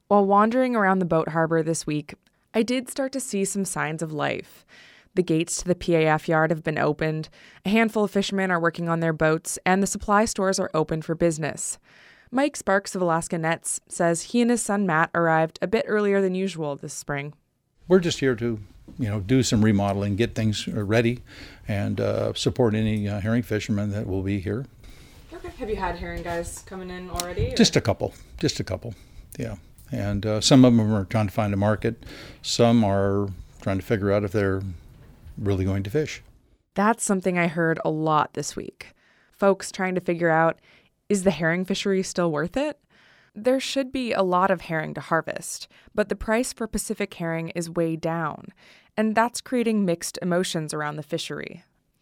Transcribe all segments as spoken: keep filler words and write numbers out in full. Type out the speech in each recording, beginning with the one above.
While wandering around the boat harbor this week, I did start to see some signs of life. The gates to the P A F yard have been opened, a handful of fishermen are working on their boats, and the supply stores are open for business. Mike Sparks of Alaska Nets says he and his son Matt arrived a bit earlier than usual this spring. We're just here to, you know, do some remodeling, get things ready, and uh, support any uh, herring fishermen that will be here. Okay. Have you had herring guys coming in already? Or? Just a couple. Just a couple. Yeah. And uh, some of them are trying to find a market. Some are trying to figure out if they're really going to fish. That's something I heard a lot this week. Folks trying to figure out, is the herring fishery still worth it? There should be a lot of herring to harvest, but the price for Pacific herring is way down, and that's creating mixed emotions around the fishery.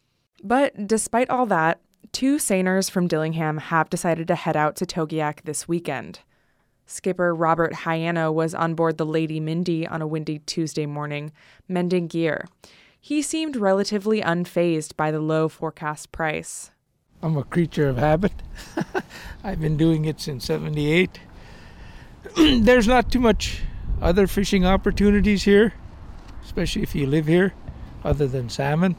But despite all that, two seiners from Dillingham have decided to head out to Togiak this weekend. Skipper Robert Hyano was on board the Lady Mindy on a windy Tuesday morning, mending gear. He seemed relatively unfazed by the low forecast price. I'm a creature of habit. I've been doing it since seventy-eight. There's not too much other fishing opportunities here, especially if you live here, other than salmon.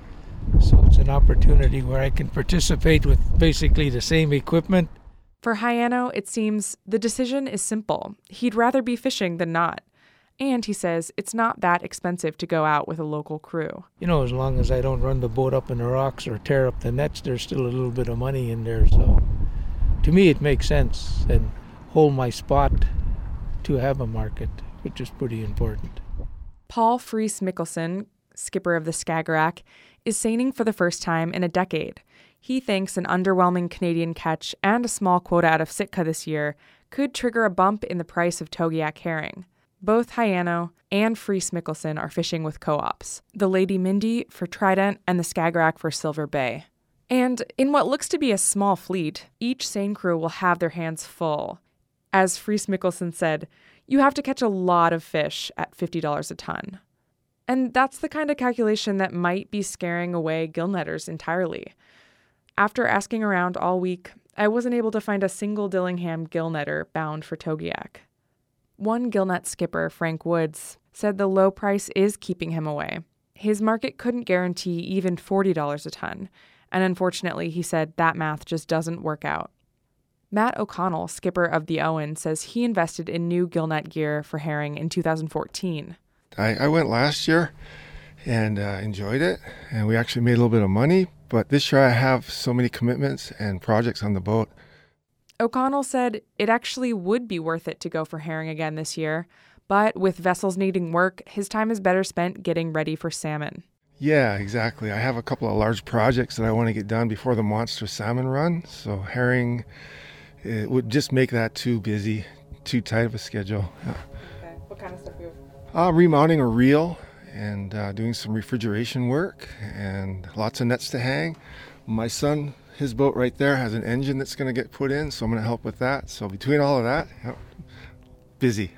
So it's an opportunity where I can participate with basically the same equipment. For Hyano, it seems the decision is simple. He'd rather be fishing than not. And he says it's not that expensive to go out with a local crew. You know, as long as I don't run the boat up in the rocks or tear up the nets, there's still a little bit of money in there. So to me, it makes sense and hold my spot to have a market, which is pretty important. Paul Fries Mikkelsen, skipper of the Skagerrak, is seining for the first time in a decade. He thinks an underwhelming Canadian catch and a small quota out of Sitka this year could trigger a bump in the price of Togiak herring. Both Hyano and Fries Mikkelsen are fishing with co-ops, the Lady Mindy for Trident and the Skagerrak for Silver Bay. And in what looks to be a small fleet, each seine crew will have their hands full. As Fries Mikkelsen said, you have to catch a lot of fish at fifty dollars a ton. And that's the kind of calculation that might be scaring away gillnetters entirely. After asking around all week, I wasn't able to find a single Dillingham gillnetter bound for Togiak. One gillnet skipper, Frank Woods, said the low price is keeping him away. His market couldn't guarantee even forty dollars a ton, and unfortunately, he said that math just doesn't work out. Matt O'Connell, skipper of the Owen, says he invested in new gillnet gear for herring in two thousand fourteen. I, I went last year and uh, enjoyed it, and we actually made a little bit of money, but this year I have so many commitments and projects on the boat. O'Connell said it actually would be worth it to go for herring again this year, but with vessels needing work, his time is better spent getting ready for salmon. Yeah, exactly. I have a couple of large projects that I want to get done before the monster salmon run, so herring, it would just make that too busy, too tight of a schedule. Okay. What kind of stuff you have? Uh, remounting a reel and uh, doing some refrigeration work and lots of nets to hang. My son, his boat right there has an engine that's going to get put in, so I'm going to help with that. So between all of that, you know, busy.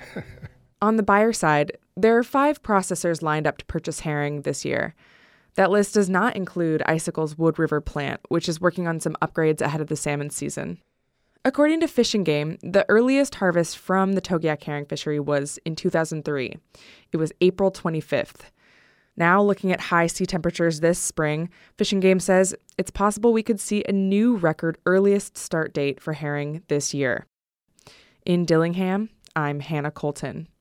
On the buyer side, there are five processors lined up to purchase herring this year. That list does not include Icicle's Wood River plant, which is working on some upgrades ahead of the salmon season. According to Fish and Game, the earliest harvest from the Togiak herring fishery was in two thousand three. It was April twenty-fifth. Now, looking at high sea temperatures this spring, Fish and Game says it's possible we could see a new record earliest start date for herring this year. In Dillingham, I'm Hannah Colton.